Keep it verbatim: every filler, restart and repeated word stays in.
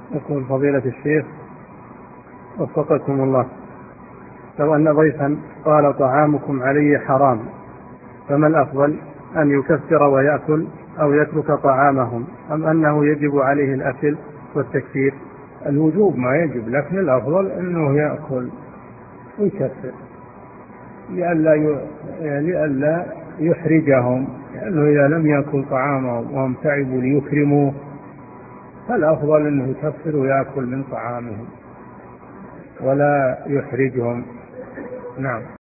يقول فضيلة الشيخ وفقكم الله، لو أن ضيفا قال طعامكم علي حرام فما الأفضل، أن يكفر ويأكل أو يترك طعامهم، أم أنه يجب عليه الأكل والتكفير؟ الوجوب ما يجب، لكن الأفضل أنه يأكل ويكفر لئلا لئلا يحرجهم، لأنه إذا لم يأكل طعامهم وهم تعبوا ليكرموه فالأفضل أنه يكفر ويأكل من طعامهم ولا يحرجهم. نعم.